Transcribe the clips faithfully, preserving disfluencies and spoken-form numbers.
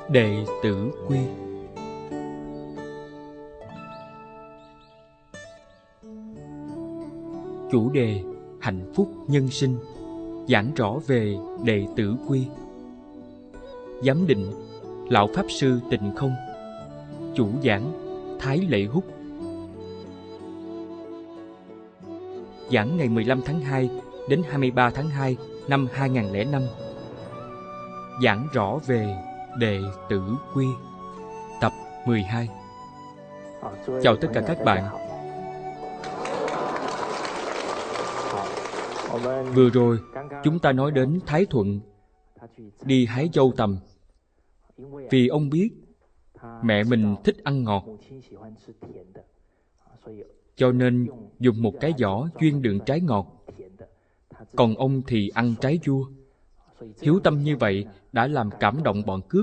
Đệ tử quy. Chủ đề hạnh phúc nhân sinh, giảng rõ về đệ tử quy. Giám định Lão Pháp Sư Tịnh Không. Chủ giảng Thái Lệ Húc. Giảng ngày mười lăm tháng hai đến hai mươi ba tháng hai năm hai nghìn lẻ năm. Giảng rõ về đệ tử quy. Tập mười hai. Chào tất cả các bạn. Vừa rồi chúng ta nói đến Thái Thuận đi hái dâu tằm. Vì ông biết mẹ mình thích ăn ngọt, cho nên dùng một cái giỏ chuyên đựng trái ngọt, còn ông thì ăn trái chua. Hiếu tâm như vậy đã làm cảm động bọn cướp,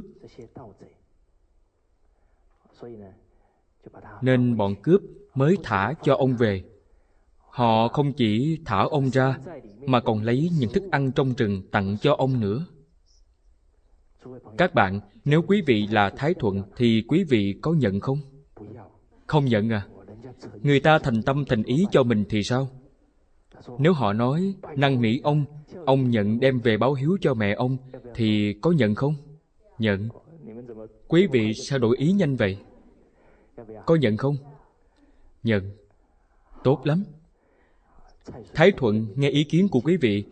nên bọn cướp mới thả cho ông về. Họ không chỉ thả ông ra, mà còn lấy những thức ăn trong rừng tặng cho ông nữa. Các bạn, nếu quý vị là Thái Thuận thì quý vị có nhận không? Không nhận à? Người ta thành tâm thành ý cho mình thì sao? Nếu họ nói năn nỉ ông, ông nhận đem về báo hiếu cho mẹ ông, thì có nhận không? Nhận. Quý vị sao đổi ý nhanh vậy? Có nhận không? Nhận. Tốt lắm. Thái Thuận nghe ý kiến của quý vị,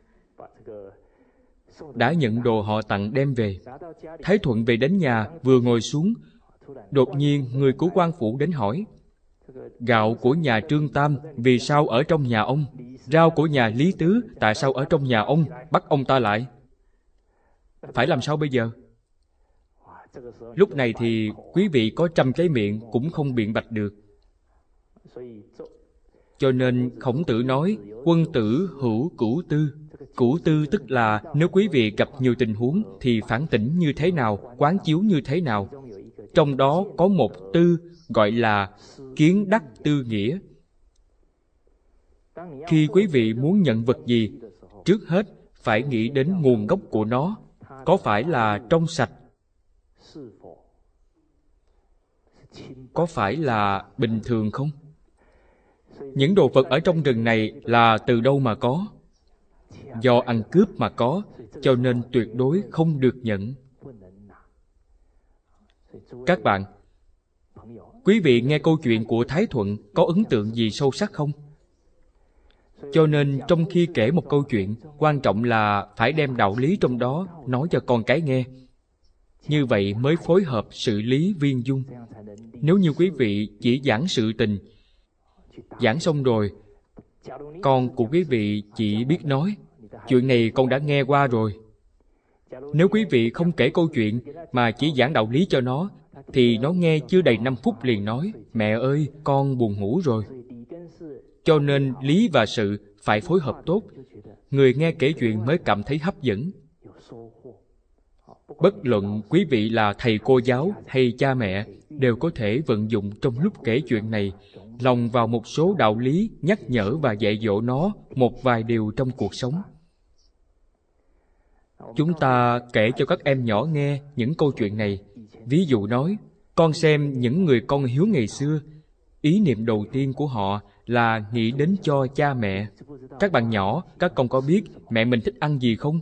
đã nhận đồ họ tặng đem về. Thái Thuận về đến nhà, vừa ngồi xuống, đột nhiên người của quan phủ đến hỏi: gạo của nhà Trương Tam vì sao ở trong nhà ông? Rau của nhà Lý Tứ tại sao ở trong nhà ông? Bắt ông ta lại. Phải làm sao bây giờ? Lúc này thì quý vị có trăm cái miệng cũng không biện bạch được. Cho nên Khổng Tử nói quân tử hữu cửu tư. Cửu tư tức là nếu quý vị gặp nhiều tình huống thì phản tỉnh như thế nào, quán chiếu như thế nào. Trong đó có một tư gọi là kiến đắc tư nghĩa. Khi quý vị muốn nhận vật gì, trước hết phải nghĩ đến nguồn gốc của nó. Có phải là trong sạch? Có phải là bình thường không? Những đồ vật ở trong rừng này là từ đâu mà có? Do ăn cướp mà có, cho nên tuyệt đối không được nhận. Các bạn, quý vị nghe câu chuyện của Thái Thuận có ấn tượng gì sâu sắc không? Cho nên trong khi kể một câu chuyện, quan trọng là phải đem đạo lý trong đó nói cho con cái nghe. Như vậy mới phối hợp sự lý viên dung. Nếu như quý vị chỉ giảng sự tình, giảng xong rồi, con của quý vị chỉ biết nói chuyện này con đã nghe qua rồi. Nếu quý vị không kể câu chuyện mà chỉ giảng đạo lý cho nó, thì nó nghe chưa đầy năm phút liền nói: mẹ ơi, con buồn ngủ rồi. Cho nên lý và sự phải phối hợp tốt, người nghe kể chuyện mới cảm thấy hấp dẫn. Bất luận quý vị là thầy cô giáo hay cha mẹ, đều có thể vận dụng trong lúc kể chuyện này, lồng vào một số đạo lý, nhắc nhở và dạy dỗ nó một vài điều trong cuộc sống. Chúng ta kể cho các em nhỏ nghe những câu chuyện này. Ví dụ nói, con xem những người con hiếu ngày xưa, ý niệm đầu tiên của họ là nghĩ đến cho cha mẹ. Các bạn nhỏ, các con có biết mẹ mình thích ăn gì không?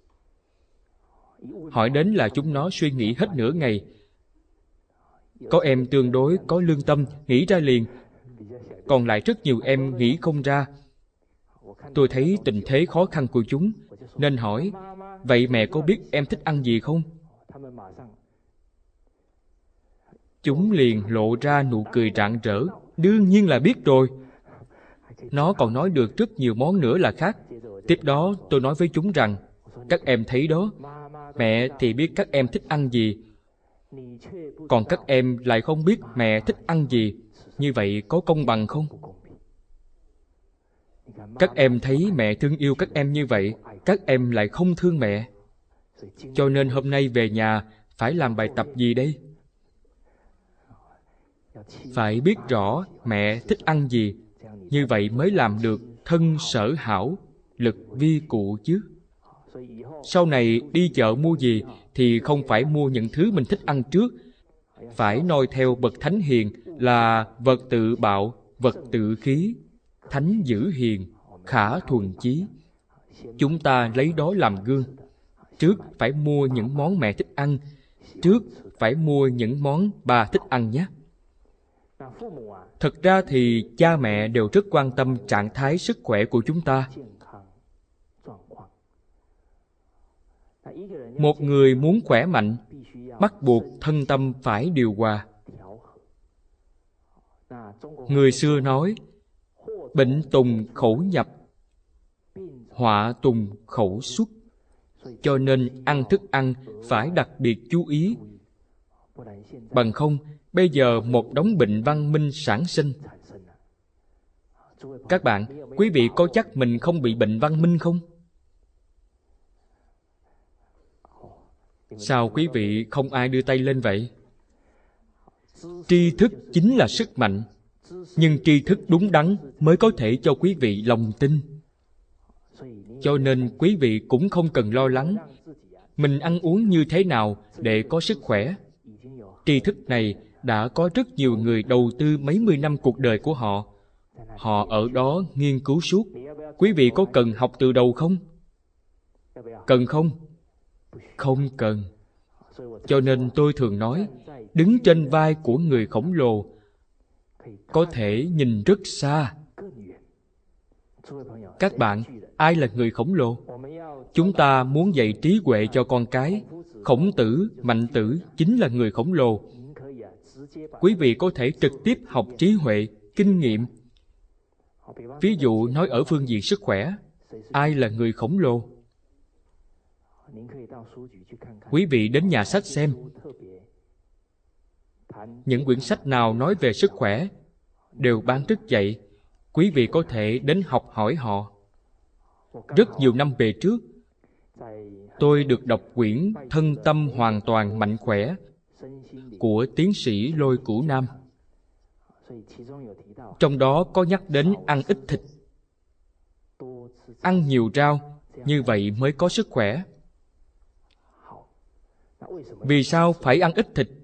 Hỏi đến là chúng nó suy nghĩ hết nửa ngày. Có em tương đối có lương tâm, nghĩ ra liền. Còn lại rất nhiều em nghĩ không ra. Tôi thấy tình thế khó khăn của chúng, nên hỏi: vậy mẹ có biết em thích ăn gì không? Chúng liền lộ ra nụ cười rạng rỡ. Đương nhiên là biết rồi. Nó còn nói được rất nhiều món nữa là khác. Tiếp đó tôi nói với chúng rằng: các em thấy đó, mẹ thì biết các em thích ăn gì, còn các em lại không biết mẹ thích ăn gì. Như vậy có công bằng không? Các em thấy mẹ thương yêu các em như vậy, các em lại không thương mẹ. Cho nên hôm nay về nhà phải làm bài tập gì đây? Phải biết rõ mẹ thích ăn gì, như vậy mới làm được thân sở hảo, lực vi cụ chứ. Sau này đi chợ mua gì thì không phải mua những thứ mình thích ăn trước, phải noi theo bậc thánh hiền là vật tự bạo, vật tự khí, thánh dữ hiền, khả thuần chí. Chúng ta lấy đó làm gương. Trước phải mua những món mẹ thích ăn, trước phải mua những món bà thích ăn nhé. Thật ra thì cha mẹ đều rất quan tâm trạng thái sức khỏe của chúng ta. Một người muốn khỏe mạnh, bắt buộc thân tâm phải điều hòa. Người xưa nói, bệnh tùng khẩu nhập, họa tùng khẩu xuất. Cho nên ăn thức ăn phải đặc biệt chú ý. Bằng không, bây giờ một đống bệnh văn minh sản sinh. Các bạn, quý vị có chắc mình không bị bệnh văn minh không? Sao quý vị không ai đưa tay lên vậy? Tri thức chính là sức mạnh, nhưng tri thức đúng đắn mới có thể cho quý vị lòng tin. Cho nên quý vị cũng không cần lo lắng mình ăn uống như thế nào để có sức khỏe. Tri thức này đã có rất nhiều người đầu tư mấy mươi năm cuộc đời của họ. Họ ở đó nghiên cứu suốt. Quý vị có cần học từ đầu không? Cần không? Không cần. Cho nên tôi thường nói, đứng trên vai của người khổng lồ có thể nhìn rất xa. Các bạn, ai là người khổng lồ? Chúng ta muốn dạy trí huệ cho con cái. Khổng Tử, Mạnh Tử chính là người khổng lồ. Quý vị có thể trực tiếp học trí huệ, kinh nghiệm. Ví dụ nói ở phương diện sức khỏe, ai là người khổng lồ? Quý vị đến nhà sách xem. Những quyển sách nào nói về sức khỏe đều bán rất dạy. Quý vị có thể đến học hỏi họ. Rất nhiều năm về trước, tôi được đọc quyển Thân tâm hoàn toàn mạnh khỏe của tiến sĩ Lôi Cửu Nam. Trong đó có nhắc đến ăn ít thịt, ăn nhiều rau, như vậy mới có sức khỏe. Vì sao phải ăn ít thịt?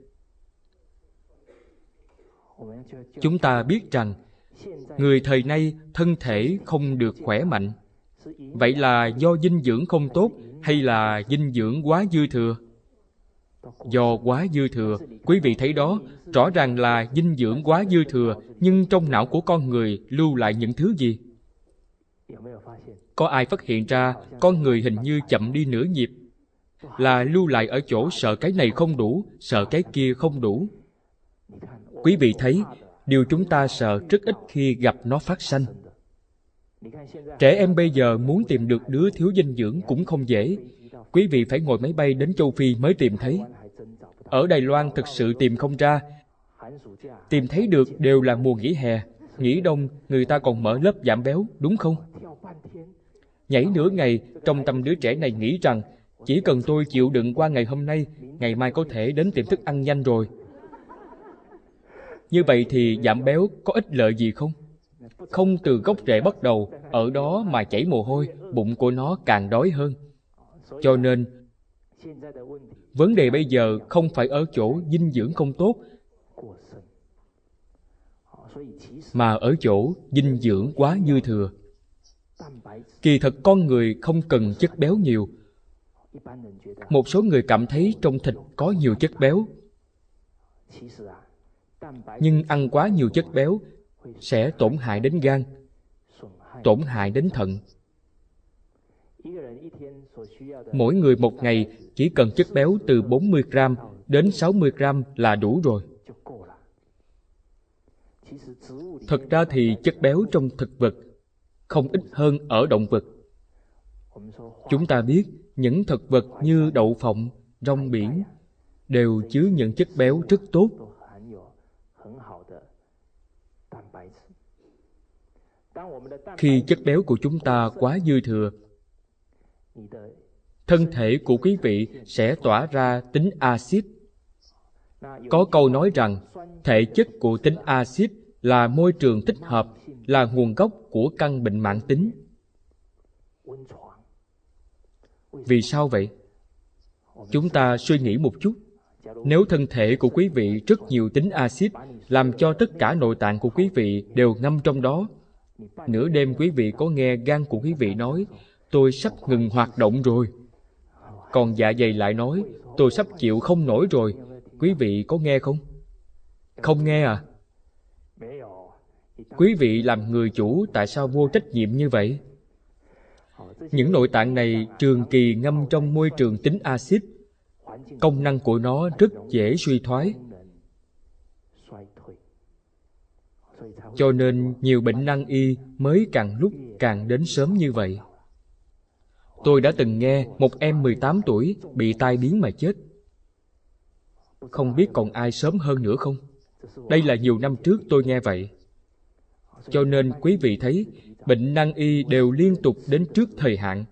Chúng ta biết rằng người thời nay thân thể không được khỏe mạnh. Vậy là do dinh dưỡng không tốt hay là dinh dưỡng quá dư thừa? Do quá dư thừa. Quý vị thấy đó, rõ ràng là dinh dưỡng quá dư thừa, nhưng trong não của con người lưu lại những thứ gì? Có ai phát hiện ra con người hình như chậm đi nửa nhịp? Là lưu lại ở chỗ sợ cái này không đủ, sợ cái kia không đủ. Quý vị thấy, điều chúng ta sợ rất ít khi gặp nó phát sanh. Trẻ em bây giờ muốn tìm được đứa thiếu dinh dưỡng cũng không dễ. Quý vị phải ngồi máy bay đến châu Phi mới tìm thấy. Ở Đài Loan thực sự tìm không ra. Tìm thấy được đều là mùa nghỉ hè. Nghỉ đông người ta còn mở lớp giảm béo, đúng không? Nhảy nửa ngày, trong tâm đứa trẻ này nghĩ rằng chỉ cần tôi chịu đựng qua ngày hôm nay, ngày mai có thể đến tiệm thức ăn nhanh rồi. Như vậy thì giảm béo có ích lợi gì không? Không từ gốc rễ bắt đầu, ở đó mà chảy mồ hôi, bụng của nó càng đói hơn. Cho nên, vấn đề bây giờ không phải ở chỗ dinh dưỡng không tốt, mà ở chỗ dinh dưỡng quá dư thừa. Kỳ thật con người không cần chất béo nhiều. Một số người cảm thấy trong thịt có nhiều chất béo. Nhưng ăn quá nhiều chất béo sẽ tổn hại đến gan, tổn hại đến thận. Mỗi người một ngày chỉ cần chất béo từ bốn mươi gram đến sáu mươi gram là đủ rồi. Thật ra thì chất béo trong thực vật không ít hơn ở động vật. Chúng ta biết những thực vật như đậu phộng, rong biển đều chứa những chất béo rất tốt. Khi chất béo của chúng ta quá dư thừa, thân thể của quý vị sẽ tỏa ra tính axit. Có câu nói rằng thể chất của tính axit là môi trường thích hợp, là nguồn gốc của căn bệnh mãn tính. Vì sao vậy? Chúng ta suy nghĩ một chút. Nếu thân thể của quý vị rất nhiều tính axit, làm cho tất cả nội tạng của quý vị đều ngâm trong đó, nửa đêm quý vị có nghe gan của quý vị nói, tôi sắp ngừng hoạt động rồi. Còn dạ dày lại nói, tôi sắp chịu không nổi rồi. Quý vị có nghe không? Không nghe à? Quý vị làm người chủ tại sao vô trách nhiệm như vậy? Những nội tạng này trường kỳ ngâm trong môi trường tính axit, công năng của nó rất dễ suy thoái. Cho nên nhiều bệnh nan y mới càng lúc càng đến sớm như vậy. Tôi đã từng nghe một em mười tám tuổi bị tai biến mà chết. Không biết còn ai sớm hơn nữa không? Đây là nhiều năm trước tôi nghe vậy. Cho nên quý vị thấy, bệnh nan y đều liên tục đến trước thời hạn.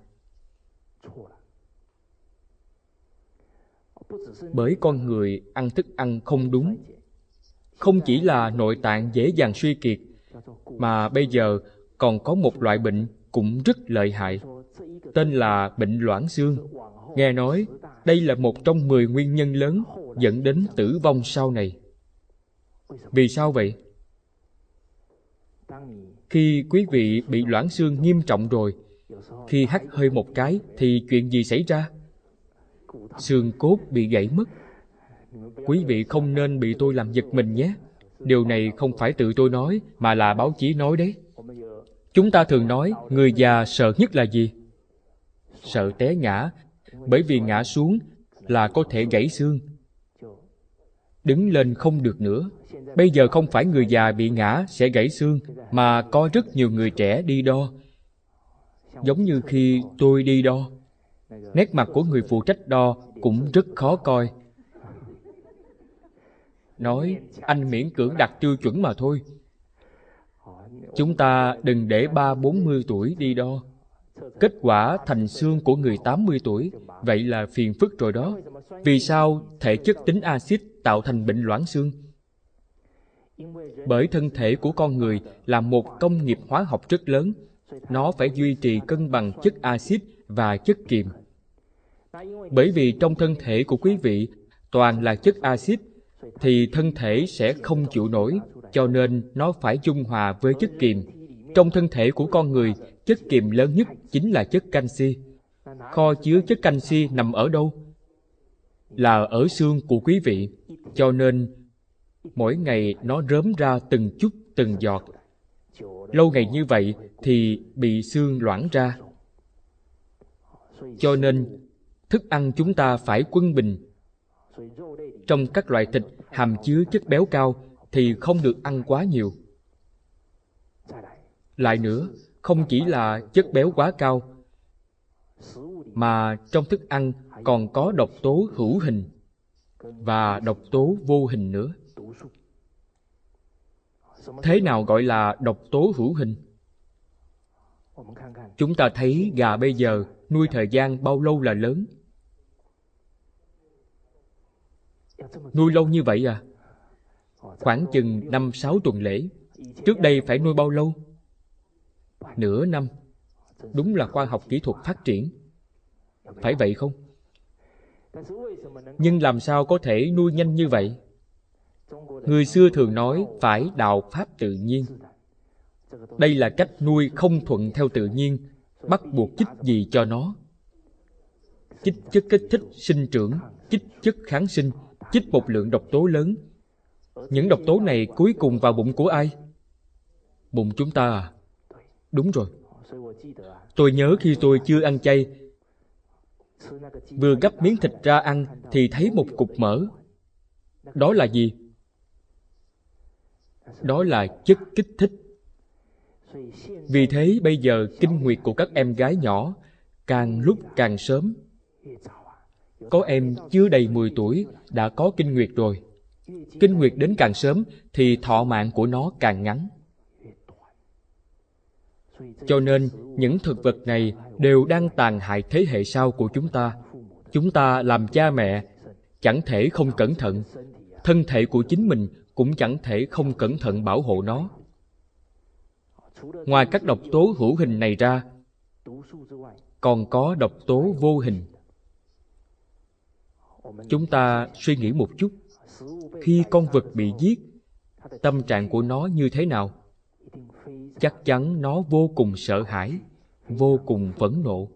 Bởi con người ăn thức ăn không đúng. Không chỉ là nội tạng dễ dàng suy kiệt, mà bây giờ còn có một loại bệnh cũng rất lợi hại, tên là bệnh loãng xương. Nghe nói đây là một trong mười nguyên nhân lớn dẫn đến tử vong sau này. Vì sao vậy? Khi quý vị bị loãng xương nghiêm trọng rồi, khi hắt hơi một cái thì chuyện gì xảy ra? Xương cốt bị gãy mất. Quý vị không nên bị tôi làm giật mình nhé. Điều này không phải tự tôi nói, mà là báo chí nói đấy. Chúng ta thường nói, người già sợ nhất là gì? Sợ té ngã, bởi vì ngã xuống là có thể gãy xương. Đứng lên không được nữa. Bây giờ không phải người già bị ngã sẽ gãy xương, mà có rất nhiều người trẻ đi đo. Giống như khi tôi đi đo, nét mặt của người phụ trách đo cũng rất khó coi. Nói, anh miễn cưỡng đặt tiêu chuẩn mà thôi. Chúng ta đừng để ba bốn mươi tuổi đi đo. Kết quả thành xương của người tám mươi tuổi, vậy là phiền phức rồi đó. Vì sao thể chất tính axit tạo thành bệnh loãng xương? Bởi thân thể của con người là một công nghiệp hóa học rất lớn. Nó phải duy trì cân bằng chất axit và chất kiềm. Bởi vì trong thân thể của quý vị toàn là chất axit, thì thân thể sẽ không chịu nổi, cho nên nó phải dung hòa với chất kiềm. Trong thân thể của con người, chất kiềm lớn nhất chính là chất canxi. Kho chứa chất canxi nằm ở đâu? Là ở xương của quý vị. Cho nên mỗi ngày nó rớm ra từng chút từng giọt. Lâu ngày như vậy thì bị xương loãng ra. Cho nên thức ăn chúng ta phải quân bình. Trong các loại thịt hàm chứa chất béo cao thì không được ăn quá nhiều. Lại nữa, không chỉ là chất béo quá cao, mà trong thức ăn còn có độc tố hữu hình và độc tố vô hình nữa. Thế nào gọi là độc tố hữu hình? Chúng ta thấy gà bây giờ nuôi thời gian bao lâu là lớn? Nuôi lâu như vậy à? Khoảng chừng năm sáu tuần lễ. Trước đây phải nuôi bao lâu? Nửa năm. Đúng là khoa học kỹ thuật phát triển. Phải vậy không? Nhưng làm sao có thể nuôi nhanh như vậy? Người xưa thường nói phải đạo pháp tự nhiên. Đây là cách nuôi không thuận theo tự nhiên, bắt buộc chích gì cho nó. Chích chất kích thích sinh trưởng, chích chất kháng sinh, chích một lượng độc tố lớn. Những độc tố này cuối cùng vào bụng của ai? Bụng chúng ta à? Đúng rồi. Tôi nhớ khi tôi chưa ăn chay, vừa gắp miếng thịt ra ăn thì thấy một cục mỡ. Đó là gì? Đó là chất kích thích. Vì thế bây giờ kinh nguyệt của các em gái nhỏ càng lúc càng sớm. Có em chưa đầy mười tuổi đã có kinh nguyệt rồi. Kinh nguyệt đến càng sớm thì thọ mạng của nó càng ngắn. Cho nên những thực vật này đều đang tàn hại thế hệ sau của chúng ta. Chúng ta làm cha mẹ chẳng thể không cẩn thận. Thân thể của chính mình cũng chẳng thể không cẩn thận bảo hộ nó. Ngoài các độc tố hữu hình này ra, còn có độc tố vô hình. Chúng ta suy nghĩ một chút, khi con vật bị giết, tâm trạng của nó như thế nào? Chắc chắn nó vô cùng sợ hãi, vô cùng phẫn nộ.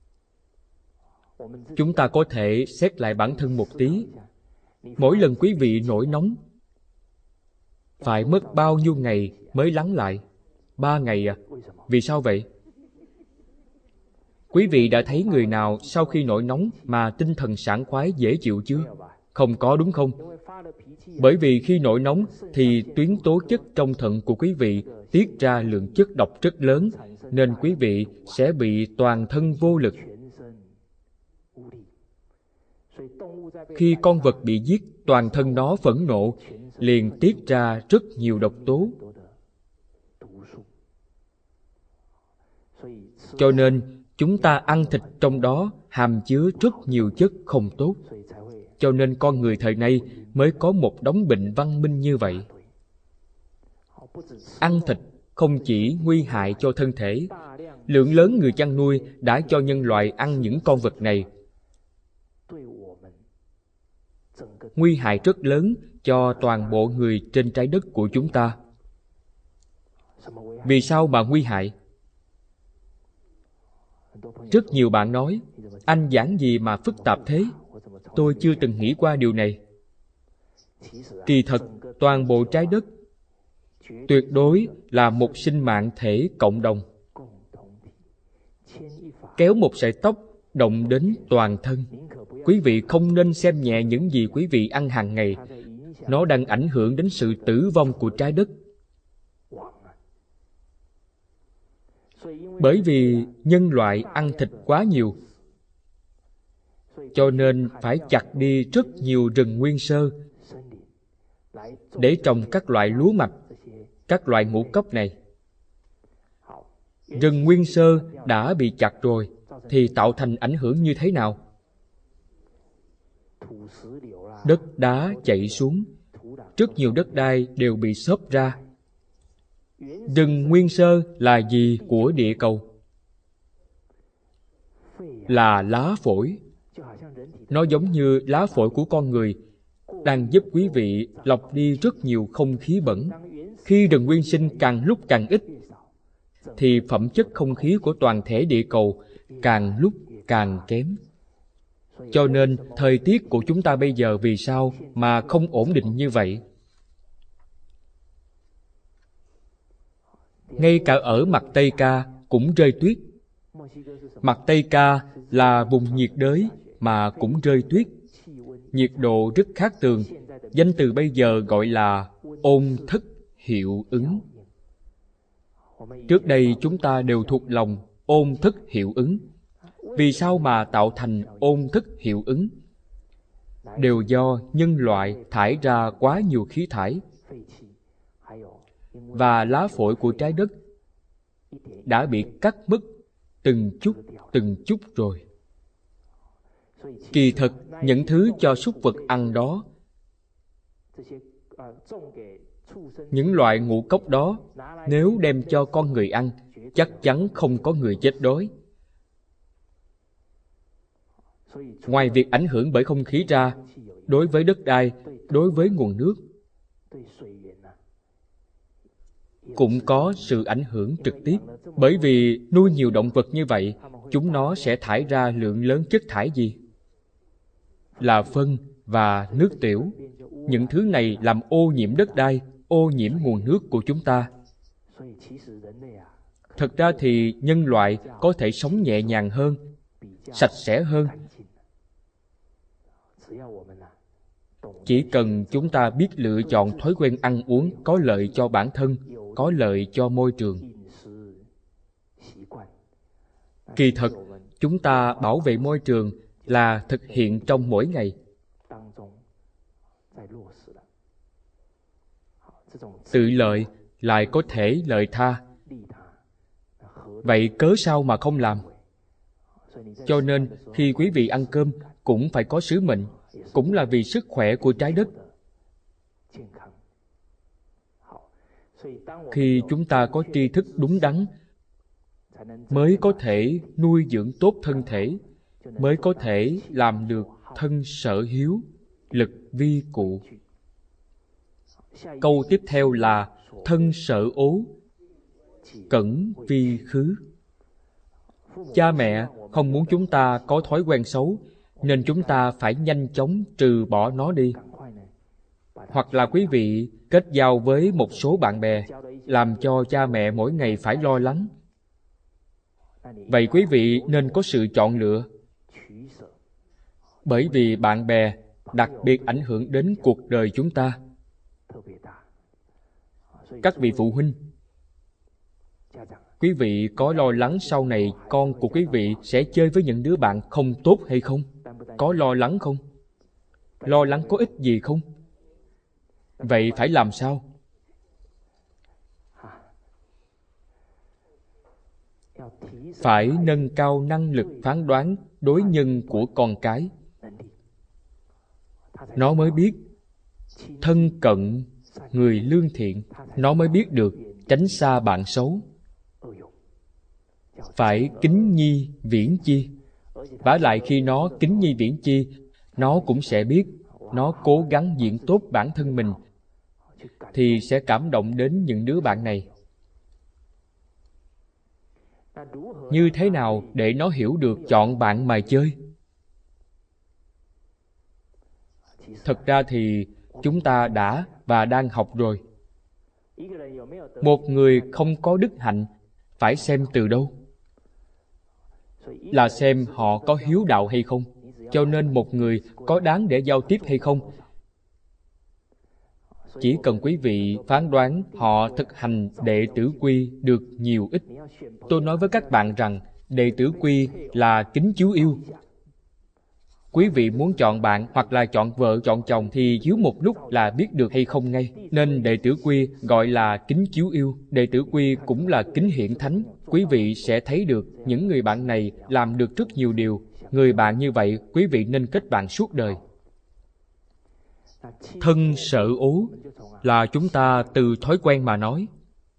Chúng ta có thể xét lại bản thân một tí. Mỗi lần quý vị nổi nóng, phải mất bao nhiêu ngày mới lắng lại? Ba ngày à? Vì sao vậy? Quý vị đã thấy người nào sau khi nổi nóng mà tinh thần sảng khoái dễ chịu chưa? Không có, đúng không? Bởi vì khi nổi nóng thì tuyến tố chất trong thận của quý vị tiết ra lượng chất độc rất lớn, nên quý vị sẽ bị toàn thân vô lực. Khi con vật bị giết, toàn thân nó phẫn nộ, liền tiết ra rất nhiều độc tố. Cho nên, chúng ta ăn thịt trong đó hàm chứa rất nhiều chất không tốt. Cho nên con người thời nay mới có một đống bệnh văn minh như vậy. Ăn thịt không chỉ nguy hại cho thân thể, lượng lớn người chăn nuôi đã cho nhân loại ăn những con vật này. Nguy hại rất lớn cho toàn bộ người trên trái đất của chúng ta. Vì sao mà nguy hại? Rất nhiều bạn nói, anh giảng gì mà phức tạp thế? Tôi chưa từng nghĩ qua điều này. Kỳ thật, toàn bộ trái đất tuyệt đối là một sinh mạng thể cộng đồng. Kéo một sợi tóc động đến toàn thân. Quý vị không nên xem nhẹ những gì quý vị ăn hàng ngày. Nó đang ảnh hưởng đến sự tử vong của trái đất. Bởi vì nhân loại ăn thịt quá nhiều, cho nên phải chặt đi rất nhiều rừng nguyên sơ để trồng các loại lúa mạch, các loại ngũ cốc này. Rừng nguyên sơ đã bị chặt rồi thì tạo thành ảnh hưởng như thế nào? Đất đá chảy xuống, rất nhiều đất đai đều bị xốp ra. Rừng nguyên sơ là gì của địa cầu? Là lá phổi. Nó giống như lá phổi của con người, đang giúp quý vị lọc đi rất nhiều không khí bẩn. Khi rừng nguyên sinh càng lúc càng ít, thì phẩm chất không khí của toàn thể địa cầu càng lúc càng kém. Cho nên, thời tiết của chúng ta bây giờ vì sao mà không ổn định như vậy? Ngay cả ở mặt Tây Ca cũng rơi tuyết. Mặt Tây Ca là vùng nhiệt đới mà cũng rơi tuyết. Nhiệt độ rất khác thường. Danh từ bây giờ gọi là ôn thất hiệu ứng. Trước đây chúng ta đều thuộc lòng ôn thất hiệu ứng. Vì sao mà tạo thành ôn thất hiệu ứng? Đều do nhân loại thải ra quá nhiều khí thải, và lá phổi của trái đất đã bị cắt mất từng chút từng chút rồi. Kỳ thực, những thứ cho súc vật ăn đó, những loại ngũ cốc đó, nếu đem cho con người ăn, chắc chắn không có người chết đói. Ngoài việc ảnh hưởng bởi không khí ra, đối với đất đai, đối với nguồn nước, cũng có sự ảnh hưởng trực tiếp. Bởi vì nuôi nhiều động vật như vậy, chúng nó sẽ thải ra lượng lớn chất thải gì? Là phân và nước tiểu. Những thứ này làm ô nhiễm đất đai, ô nhiễm nguồn nước của chúng ta. Thật ra thì nhân loại có thể sống nhẹ nhàng hơn, sạch sẽ hơn. Chỉ cần chúng ta biết lựa chọn thói quen ăn uống có lợi cho bản thân, có lợi cho môi trường. Kỳ thật, chúng ta bảo vệ môi trường là thực hiện trong mỗi ngày. Tự lợi lại có thể lợi tha. Vậy cớ sao mà không làm? Cho nên, khi quý vị ăn cơm cũng phải có sứ mệnh, cũng là vì sức khỏe của trái đất. Khi chúng ta có tri thức đúng đắn, mới có thể nuôi dưỡng tốt thân thể, mới có thể làm được thân sở hiếu, lực vi cụ. Câu tiếp theo là thân sở ố, cẩn vi khứ. Cha mẹ không muốn chúng ta có thói quen xấu, nên chúng ta phải nhanh chóng trừ bỏ nó đi. Hoặc là quý vị kết giao với một số bạn bè, làm cho cha mẹ mỗi ngày phải lo lắng. Vậy quý vị nên có sự chọn lựa. Bởi vì bạn bè đặc biệt ảnh hưởng đến cuộc đời chúng ta. Các vị phụ huynh, quý vị có lo lắng sau này con của quý vị sẽ chơi với những đứa bạn không tốt hay không? Có lo lắng không? Lo lắng có ích gì không? Vậy phải làm sao? Phải nâng cao năng lực phán đoán đối nhân của con cái. Nó mới biết thân cận người lương thiện, nó mới biết được tránh xa bạn xấu. Phải kính nhi viễn chi. Vả lại khi nó kính nhi viễn chi, nó cũng sẽ biết nó cố gắng diễn tốt bản thân mình, thì sẽ cảm động đến những đứa bạn này. Như thế nào để nó hiểu được chọn bạn mà chơi? Thật ra thì chúng ta đã và đang học rồi. Một người không có đức hạnh phải xem từ đâu? Là xem họ có hiếu đạo hay không. Cho nên một người có đáng để giao tiếp hay không, chỉ cần quý vị phán đoán họ thực hành đệ tử quy được nhiều ít. Tôi nói với các bạn rằng đệ tử quy là kính chú yêu. Quý vị muốn chọn bạn hoặc là chọn vợ chọn chồng thì chiếu một lúc là biết được hay không ngay. Nên đệ tử quy gọi là kính chiếu yêu. Đệ tử quy cũng là kính hiển thánh. Quý vị sẽ thấy được những người bạn này làm được rất nhiều điều. Người bạn như vậy quý vị nên kết bạn suốt đời. Thân sở ố là chúng ta từ thói quen mà nói.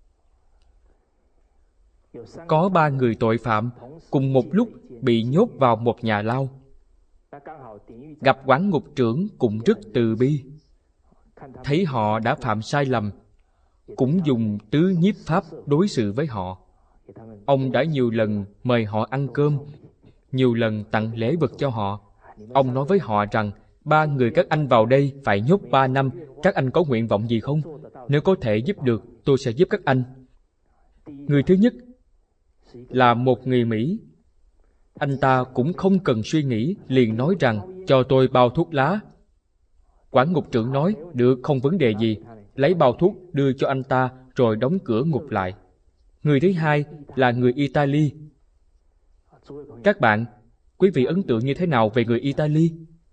Có ba người tội phạm cùng một lúc bị nhốt vào một nhà lao. Gặp Quản ngục trưởng cũng rất từ bi, thấy họ đã phạm sai lầm, cũng dùng tứ nhiếp pháp đối xử với họ. Ông đã nhiều lần mời họ ăn cơm, nhiều lần tặng lễ vật cho họ. Ông nói với họ rằng, ba người các anh vào đây phải nhốt ba năm, các anh có nguyện vọng gì không? Nếu có thể giúp được, tôi sẽ giúp các anh. Người thứ nhất là một người Mỹ. Anh ta cũng không cần suy nghĩ, liền nói rằng, cho tôi bao thuốc lá. Quản ngục trưởng nói, được, không vấn đề gì. Lấy bao thuốc đưa cho anh ta, rồi đóng cửa ngục lại. Người thứ hai là người Italy. Các bạn, quý vị ấn tượng như thế nào về người Italy?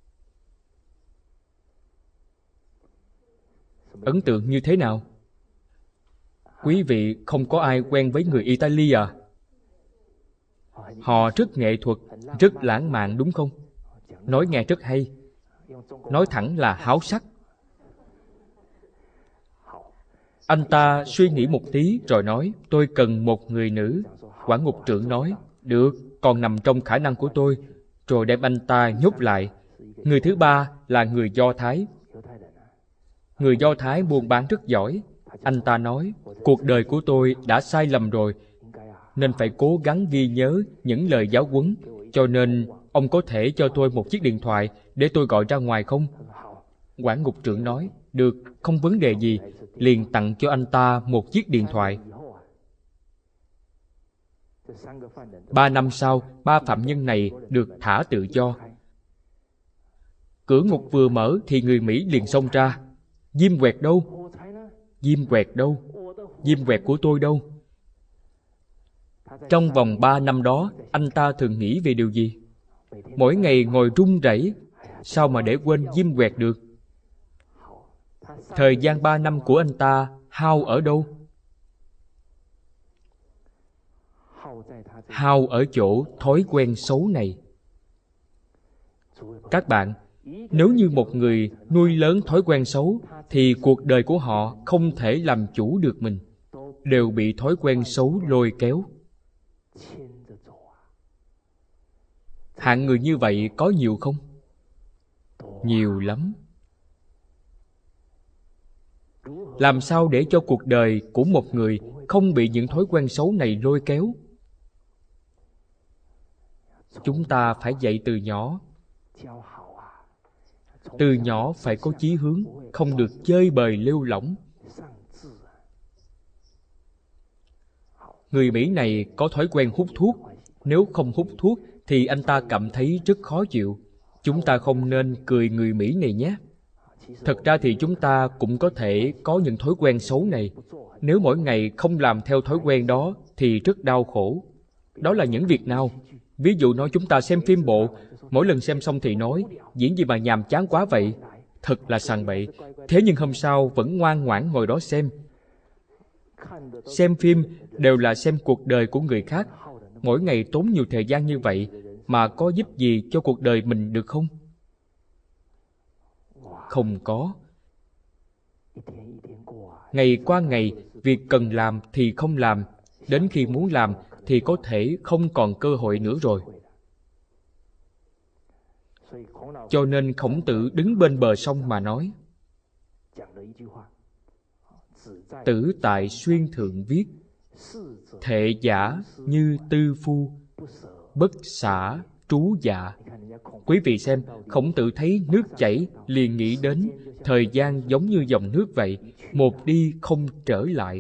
Ấn tượng như thế nào? Quý vị không có ai quen với người Italy à? Họ rất nghệ thuật, rất lãng mạn đúng không? Nói nghe rất hay. Nói thẳng là háo sắc. Anh ta suy nghĩ một tí rồi nói, tôi cần một người nữ. Quản ngục trưởng nói, được, còn nằm trong khả năng của tôi. Rồi đem anh ta nhốt lại. Người thứ ba là người Do Thái. Người Do Thái buôn bán rất giỏi. Anh ta nói, cuộc đời của tôi đã sai lầm rồi, nên phải cố gắng ghi nhớ những lời giáo huấn. Cho nên, ông có thể cho tôi một chiếc điện thoại để tôi gọi ra ngoài không? Quản ngục trưởng nói, được, không vấn đề gì. Liền tặng cho anh ta một chiếc điện thoại. Ba năm sau, ba phạm nhân này được thả tự do. Cửa ngục vừa mở thì người Mỹ liền xông ra. Diêm quẹt đâu? Diêm quẹt đâu? Diêm quẹt của tôi đâu? Trong vòng ba năm đó, anh ta thường nghĩ về điều gì? Mỗi ngày ngồi run rẩy, sao mà để quên diêm quẹt được? Thời gian ba năm của anh ta hao ở đâu? Hao ở chỗ thói quen xấu này. Các bạn, nếu như một người nuôi lớn thói quen xấu, thì cuộc đời của họ không thể làm chủ được mình, đều bị thói quen xấu lôi kéo. Hạng người như vậy có nhiều không? Nhiều lắm. Làm sao để cho cuộc đời của một người không bị những thói quen xấu này lôi kéo? Chúng ta phải dạy từ nhỏ. Từ nhỏ phải có chí hướng, không được chơi bời lêu lỏng. Người Mỹ này có thói quen hút thuốc. Nếu không hút thuốc thì anh ta cảm thấy rất khó chịu. Chúng ta không nên cười người Mỹ này nhé. Thật ra thì chúng ta cũng có thể có những thói quen xấu này. Nếu mỗi ngày không làm theo thói quen đó thì rất đau khổ. Đó là những việc nào? Ví dụ nói chúng ta xem phim bộ, mỗi lần xem xong thì nói, diễn gì mà nhàm chán quá vậy? Thật là sằng bậy. Thế nhưng hôm sau vẫn ngoan ngoãn ngồi đó xem. Xem phim đều là xem cuộc đời của người khác. Mỗi ngày tốn nhiều thời gian như vậy mà có giúp gì cho cuộc đời mình được không? Không có. Ngày qua ngày, việc cần làm thì không làm. Đến khi muốn làm thì có thể không còn cơ hội nữa rồi. Cho nên Khổng Tử đứng bên bờ sông mà nói: Tử tại xuyên thượng viết, thệ giả như tư phu, bất xả trú dạ. Quý vị xem, Khổng Tử thấy nước chảy liền nghĩ đến thời gian giống như dòng nước vậy, một đi không trở lại.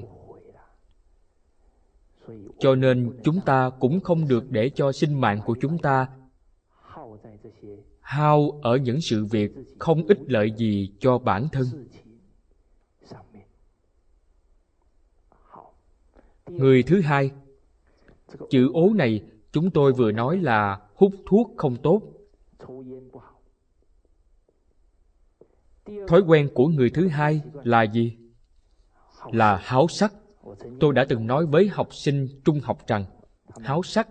Cho nên chúng ta cũng không được để cho sinh mạng của chúng ta hao ở những sự việc không ích lợi gì cho bản thân. Người thứ hai, chữ ố này chúng tôi vừa nói là hút thuốc không tốt. Thói quen của người thứ hai là gì? Là háo sắc. Tôi đã từng nói với học sinh trung học rằng háo sắc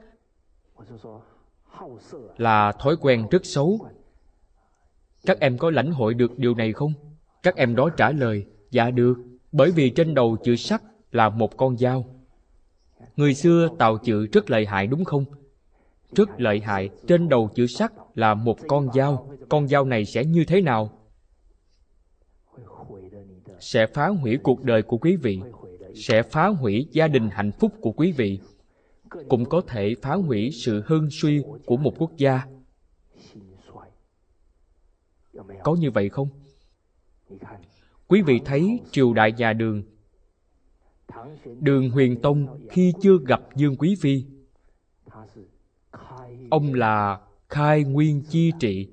là thói quen rất xấu. Các em có lãnh hội được điều này không? Các em đó trả lời, dạ được, bởi vì trên đầu chữ sắc là một con dao. Người xưa tạo chữ rất lợi hại đúng không? Rất lợi hại, trên đầu chữ sắc là một con dao. Con dao này sẽ như thế nào? Sẽ phá hủy cuộc đời của quý vị, sẽ phá hủy gia đình hạnh phúc của quý vị, cũng có thể phá hủy sự hưng suy của một quốc gia. Có như vậy không? Quý vị thấy triều đại nhà Đường, Đường Huyền Tông khi chưa gặp Dương Quý Phi, ông là khai nguyên chi trị,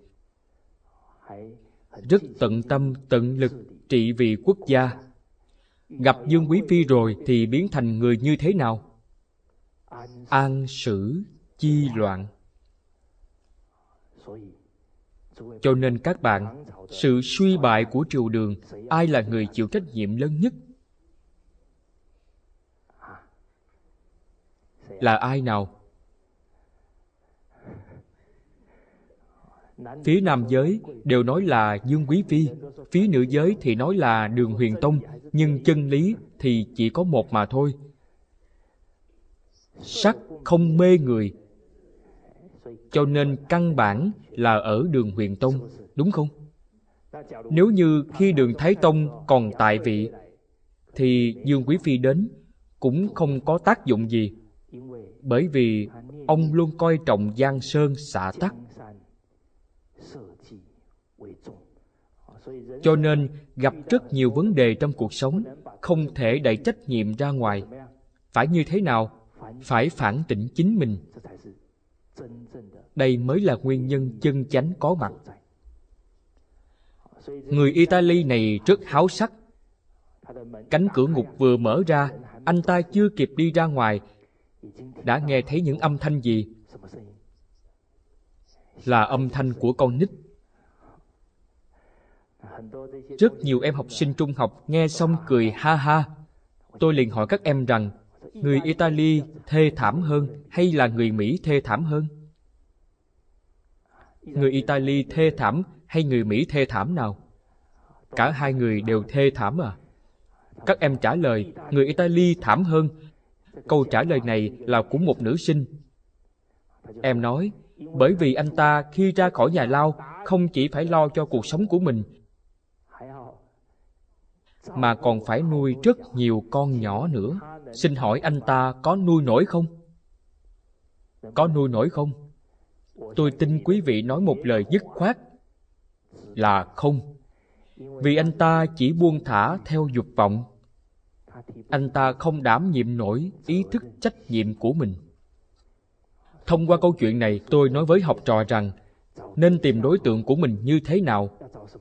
rất tận tâm tận lực trị vì quốc gia. Gặp Dương Quý Phi rồi thì biến thành người như thế nào? An sử chi loạn. Cho nên các bạn, sự suy bại của triều Đường, ai là người chịu trách nhiệm lớn nhất? Là ai nào? Phía nam giới đều nói là Dương Quý Phi, phía nữ giới thì nói là Đường Huyền Tông, nhưng chân lý thì chỉ có một mà thôi. Sắc không mê người, cho nên căn bản là ở Đường Huyền Tông, đúng không? Nếu như khi Đường Thái Tông còn tại vị, thì Dương Quý Phi đến cũng không có tác dụng gì, bởi vì ông luôn coi trọng giang sơn xã tắc. Cho nên gặp rất nhiều vấn đề trong cuộc sống, không thể đẩy trách nhiệm ra ngoài. Phải như thế nào? Phải phản tỉnh chính mình. Đây mới là nguyên nhân chân chánh có mặt. Người Italy này rất háo sắc. Cánh cửa ngục vừa mở ra, anh ta chưa kịp đi ra ngoài, đã nghe thấy những âm thanh gì? Là âm thanh của con nít. Rất nhiều em học sinh trung học nghe xong cười ha ha. Tôi liền hỏi các em rằng, người Italy thê thảm hơn hay là người Mỹ thê thảm hơn? Người Italy thê thảm hay người Mỹ thê thảm nào? Cả hai người đều thê thảm à? Các em trả lời, người Italy thảm hơn. Câu trả lời này là của một nữ sinh. Em nói, bởi vì anh ta khi ra khỏi nhà lao không chỉ phải lo cho cuộc sống của mình, mà còn phải nuôi rất nhiều con nhỏ nữa. Xin hỏi anh ta có nuôi nổi không? Có nuôi nổi không? Tôi tin quý vị nói một lời dứt khoát là không. Vì anh ta chỉ buông thả theo dục vọng. Anh ta không đảm nhiệm nổi ý thức trách nhiệm của mình. Thông qua câu chuyện này, tôi nói với học trò rằng nên tìm đối tượng của mình như thế nào.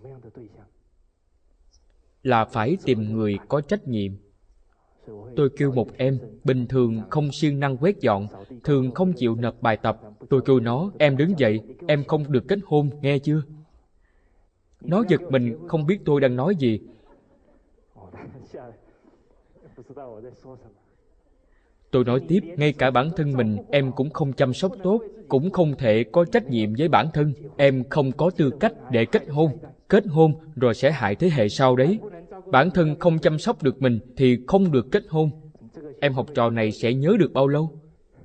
Là phải tìm người có trách nhiệm. Tôi kêu một em bình thường không siêng năng quét dọn, thường không chịu nộp bài tập. Tôi kêu nó, em đứng dậy, em không được kết hôn, nghe chưa? Nó giật mình, không biết tôi đang nói gì. Tôi nói tiếp, ngay cả bản thân mình em cũng không chăm sóc tốt, cũng không thể có trách nhiệm với bản thân. Em không có tư cách để kết hôn. Kết hôn rồi sẽ hại thế hệ sau đấy. Bản thân không chăm sóc được mình thì không được kết hôn. Em học trò này sẽ nhớ được bao lâu?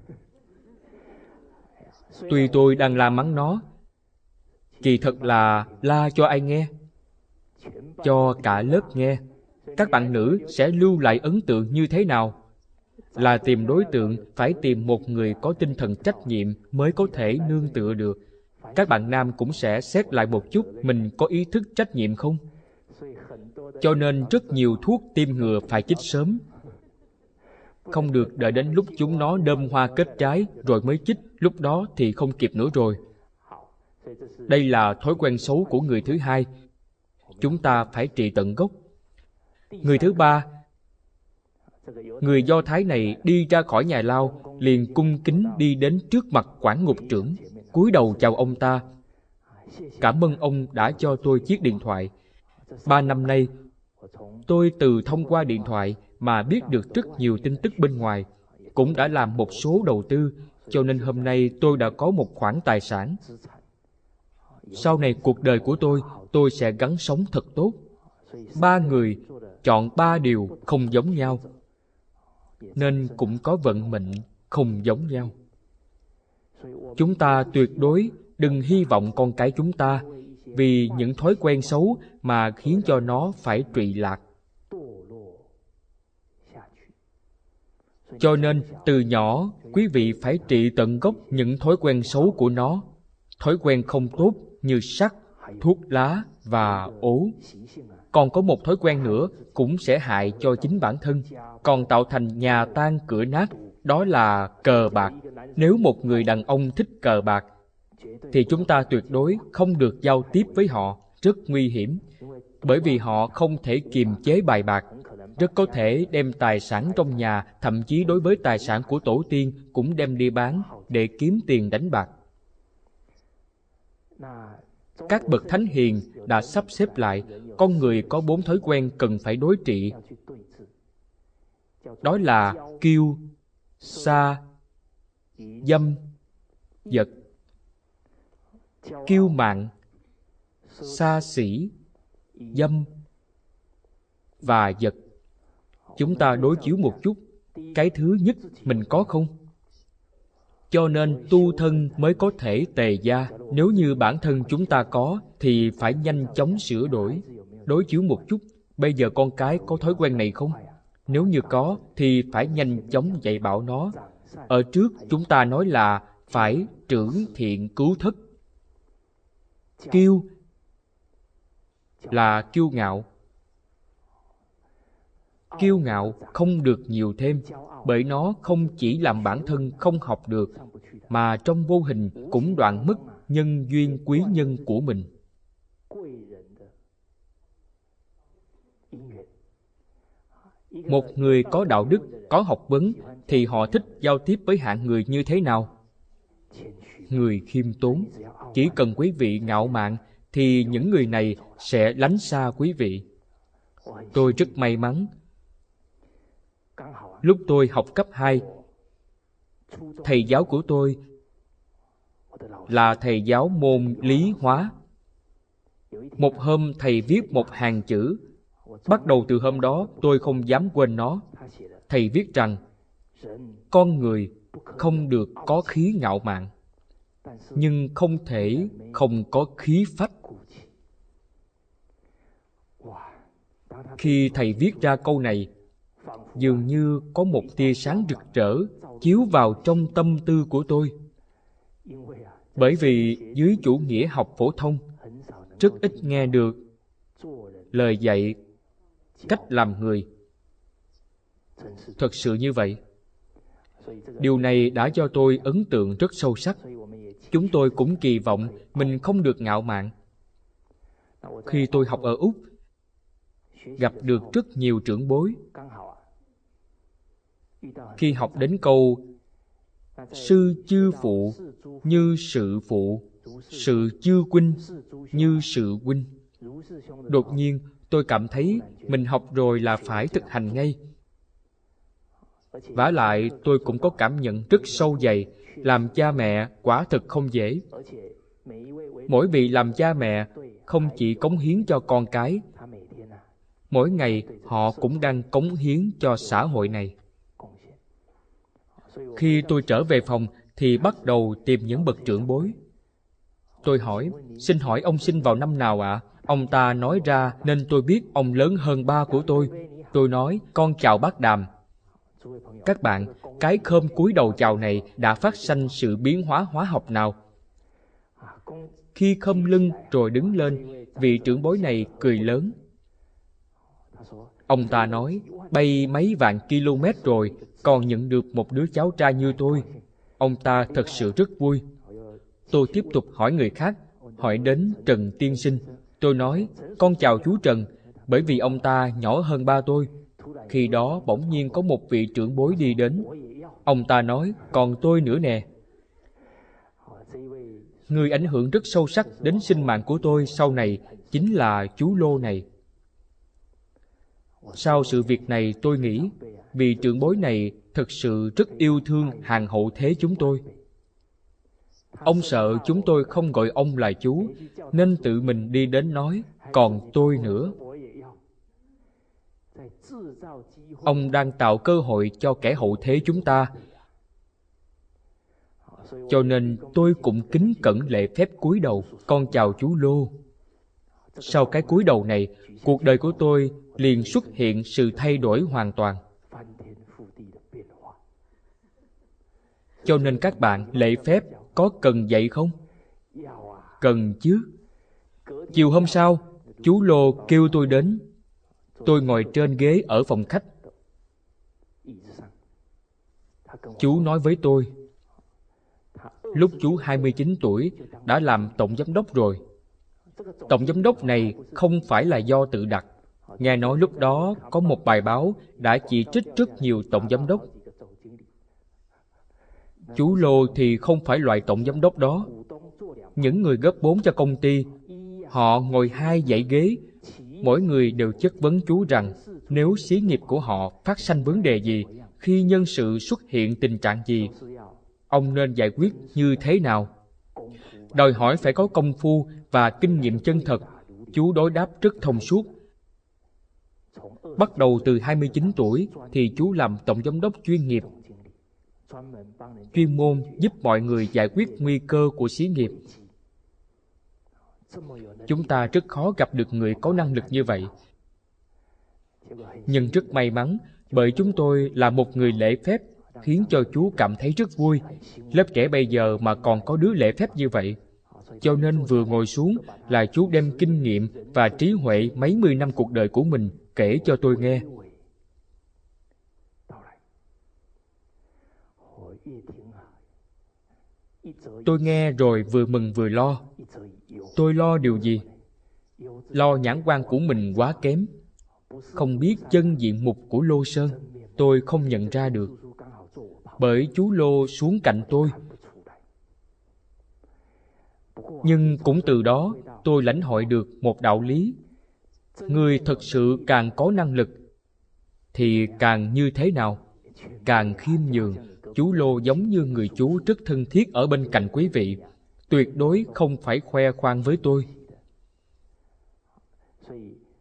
Tuy tôi đang la mắng nó, kỳ thật là la cho ai nghe? Cho cả lớp nghe. Các bạn nữ sẽ lưu lại ấn tượng như thế nào? Là tìm đối tượng phải tìm một người có tinh thần trách nhiệm mới có thể nương tựa được. Các bạn nam cũng sẽ xét lại một chút mình có ý thức trách nhiệm không? Cho nên rất nhiều thuốc tiêm ngừa phải chích sớm. Không được đợi đến lúc chúng nó đơm hoa kết trái rồi mới chích, lúc đó thì không kịp nữa rồi. Đây là thói quen xấu của người thứ hai. Chúng ta phải trị tận gốc. Người thứ ba, người Do Thái này đi ra khỏi nhà lao, liền cung kính đi đến trước mặt quản ngục trưởng, cúi đầu chào ông ta. Cảm ơn ông đã cho tôi chiếc điện thoại. Ba năm nay, tôi từ thông qua điện thoại mà biết được rất nhiều tin tức bên ngoài, cũng đã làm một số đầu tư, cho nên hôm nay tôi đã có một khoản tài sản. Sau này cuộc đời của tôi, tôi sẽ gắng sống thật tốt. Ba người chọn ba điều không giống nhau, nên cũng có vận mệnh không giống nhau. Chúng ta tuyệt đối đừng hy vọng con cái chúng ta vì những thói quen xấu mà khiến cho nó phải trụy lạc. Cho nên từ nhỏ quý vị phải trị tận gốc những thói quen xấu của nó. Thói quen không tốt như sắc, thuốc lá và ố. Còn có một thói quen nữa cũng sẽ hại cho chính bản thân, còn tạo thành nhà tan cửa nát, đó là cờ bạc. Nếu một người đàn ông thích cờ bạc, thì chúng ta tuyệt đối không được giao tiếp với họ, rất nguy hiểm. Bởi vì họ không thể kiềm chế bài bạc, rất có thể đem tài sản trong nhà, thậm chí đối với tài sản của tổ tiên cũng đem đi bán để kiếm tiền đánh bạc. Các bậc thánh hiền đã sắp xếp lại con người có bốn thói quen cần phải đối trị. Đó là kiêu, sa, dâm, vật. Kiêu mạn, xa xỉ, dâm và vật. Chúng ta đối chiếu một chút, cái thứ nhất mình có không? Cho nên tu thân mới có thể tề gia. Nếu như bản thân chúng ta có, thì phải nhanh chóng sửa đổi. Đối chiếu một chút, bây giờ con cái có thói quen này không? Nếu như có, thì phải nhanh chóng dạy bảo nó. Ở trước chúng ta nói là phải trưởng thiện cứu thất. Kiêu là kiêu ngạo. Kiêu ngạo không được nhiều thêm, bởi nó không chỉ làm bản thân không học được, mà trong vô hình cũng đoạn mất nhân duyên quý nhân của mình. Một người có đạo đức, có học vấn, thì họ thích giao tiếp với hạng người như thế nào? Người khiêm tốn. Chỉ cần quý vị ngạo mạn, thì những người này sẽ lánh xa quý vị. Tôi rất may mắn. Lúc tôi học cấp hai, thầy giáo của tôi là thầy giáo môn lý hóa. Một hôm thầy viết một hàng chữ. Bắt đầu từ hôm đó tôi không dám quên nó. Thầy viết rằng, con người không được có khí ngạo mạn, nhưng không thể không có khí phách. Khi thầy viết ra câu này, dường như có một tia sáng rực rỡ chiếu vào trong tâm tư của tôi. Bởi vì dưới chủ nghĩa học phổ thông, rất ít nghe được lời dạy cách làm người. Thật sự như vậy. Điều này đã cho tôi ấn tượng rất sâu sắc. Chúng tôi cũng kỳ vọng mình không được ngạo mạn. Khi tôi học ở Úc, gặp được rất nhiều trưởng bối. Khi học đến câu sư chư phụ như sự phụ, sự chư huynh như sự huynh, đột nhiên tôi cảm thấy mình học rồi là phải thực hành ngay. Vả lại tôi cũng có cảm nhận rất sâu dày, làm cha mẹ quả thực không dễ. Mỗi vị làm cha mẹ không chỉ cống hiến cho con cái, mỗi ngày họ cũng đang cống hiến cho xã hội này. Khi tôi trở về phòng thì bắt đầu tìm những bậc trưởng bối. Tôi hỏi, xin hỏi ông sinh vào năm nào ạ? À? Ông ta nói ra nên tôi biết ông lớn hơn ba của tôi. Tôi nói, con chào bác Đàm. Các bạn, cái khom cúi đầu chào này đã phát sanh sự biến hóa hóa học nào? Khi khom lưng rồi đứng lên, vị trưởng bối này cười lớn. Ông ta nói, bay mấy vạn km rồi, còn nhận được một đứa cháu trai như tôi. Ông ta thật sự rất vui. Tôi tiếp tục hỏi người khác, hỏi đến Trần Tiên Sinh. Tôi nói, con chào chú Trần, bởi vì ông ta nhỏ hơn ba tôi. Khi đó bỗng nhiên có một vị trưởng bối đi đến. Ông ta nói, còn tôi nữa nè. Người ảnh hưởng rất sâu sắc đến sinh mạng của tôi sau này chính là chú Lô này. Sau sự việc này tôi nghĩ, vị trưởng bối này thực sự rất yêu thương hàng hậu thế chúng tôi. Ông sợ chúng tôi không gọi ông là chú, nên tự mình đi đến nói, còn tôi nữa. Ông đang tạo cơ hội cho kẻ hậu thế chúng ta. Cho nên tôi cũng kính cẩn lễ phép cúi đầu, con chào chú Lô. Sau cái cúi đầu này, cuộc đời của tôi liền xuất hiện sự thay đổi hoàn toàn. Cho nên các bạn, lễ phép có cần dạy không? Cần chứ. Chiều hôm sau, chú Lô kêu tôi đến. Tôi ngồi trên ghế ở phòng khách. Chú nói với tôi, lúc chú hai mươi chín tuổi đã làm tổng giám đốc rồi. Tổng giám đốc này không phải là do tự đặt. Nghe nói lúc đó có một bài báo đã chỉ trích rất nhiều tổng giám đốc. Chú Lô thì không phải loại tổng giám đốc đó. Những người góp vốn cho công ty, họ ngồi hai dãy ghế, mỗi người đều chất vấn chú rằng nếu xí nghiệp của họ phát sanh vấn đề gì, khi nhân sự xuất hiện tình trạng gì, ông nên giải quyết như thế nào. Đòi hỏi phải có công phu và kinh nghiệm chân thật. Chú đối đáp rất thông suốt. Bắt đầu từ hai mươi chín tuổi thì chú làm tổng giám đốc chuyên nghiệp, chuyên môn giúp mọi người giải quyết nguy cơ của xí nghiệp. Chúng ta rất khó gặp được người có năng lực như vậy. Nhưng rất may mắn, bởi chúng tôi là một người lễ phép, khiến cho chú cảm thấy rất vui. Lớp trẻ bây giờ mà còn có đứa lễ phép như vậy. Cho nên vừa ngồi xuống là chú đem kinh nghiệm và trí huệ mấy mươi năm cuộc đời của mình kể cho tôi nghe. Tôi nghe rồi vừa mừng vừa lo. Tôi lo điều gì? Lo nhãn quan của mình quá kém, không biết chân diện mục của Lô Sơn. Tôi không nhận ra được, bởi chú Lô xuống cạnh tôi. Nhưng cũng từ đó tôi lãnh hội được một đạo lý. Người thật sự càng có năng lực thì càng như thế nào? Càng khiêm nhường. Chú Lô giống như người chú rất thân thiết ở bên cạnh quý vị, tuyệt đối không phải khoe khoang với tôi.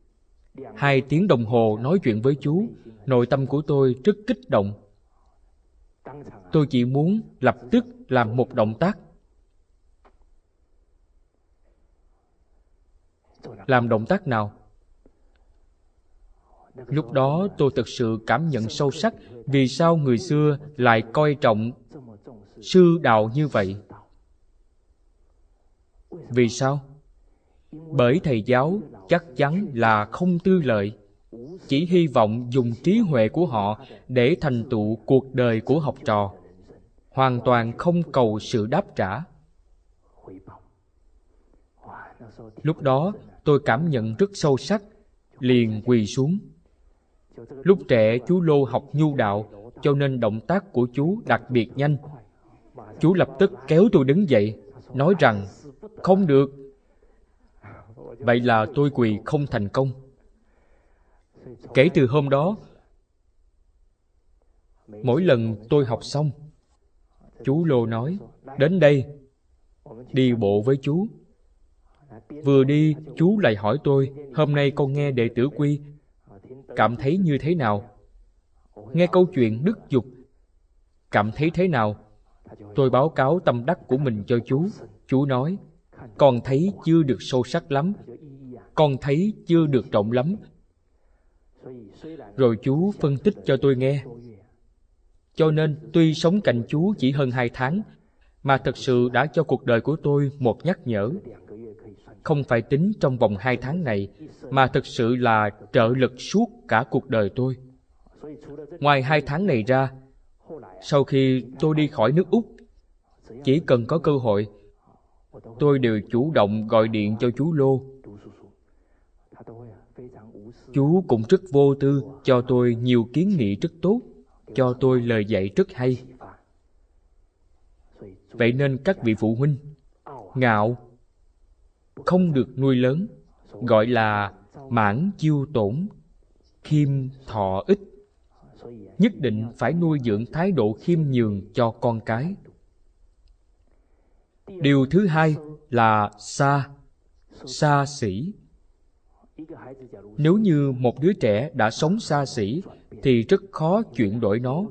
Hai tiếng đồng hồ nói chuyện với chú, nội tâm của tôi rất kích động. Tôi chỉ muốn lập tức làm một động tác. Làm động tác nào? Lúc đó tôi thực sự cảm nhận sâu sắc vì sao người xưa lại coi trọng sư đạo như vậy. Vì sao? Bởi thầy giáo chắc chắn là không tư lợi, chỉ hy vọng dùng trí huệ của họ để thành tựu cuộc đời của học trò, hoàn toàn không cầu sự đáp trả. Lúc đó tôi cảm nhận rất sâu sắc, liền quỳ xuống. Lúc trẻ chú Lô học nhu đạo, cho nên động tác của chú đặc biệt nhanh. Chú lập tức kéo tôi đứng dậy, nói rằng không được. Vậy là tôi quỳ không thành công. Kể từ hôm đó, mỗi lần tôi học xong, chú Lô nói, đến đây, đi bộ với chú. Vừa đi, chú lại hỏi tôi, hôm nay con nghe đệ tử quy, cảm thấy như thế nào? Nghe câu chuyện đức dục, cảm thấy thế nào? Tôi báo cáo tâm đắc của mình cho chú. Chú nói, con thấy chưa được sâu sắc lắm, con thấy chưa được rộng lắm. Rồi chú phân tích cho tôi nghe. Cho nên tuy sống cạnh chú chỉ hơn hai tháng, mà thật sự đã cho cuộc đời của tôi một nhắc nhở. Không phải tính trong vòng hai tháng này, mà thực sự là trợ lực suốt cả cuộc đời tôi. Ngoài hai tháng này ra, sau khi tôi đi khỏi nước Úc, chỉ cần có cơ hội, tôi đều chủ động gọi điện cho chú Lô. Chú cũng rất vô tư, cho tôi nhiều kiến nghị rất tốt, cho tôi lời dạy rất hay. Vậy nên các vị phụ huynh, ngạo không được nuôi lớn, gọi là mãn chiêu tổn, khiêm thọ ích. Nhất định phải nuôi dưỡng thái độ khiêm nhường cho con cái. Điều thứ hai là xa, xa xỉ. Nếu như một đứa trẻ đã sống xa xỉ, thì rất khó chuyển đổi nó.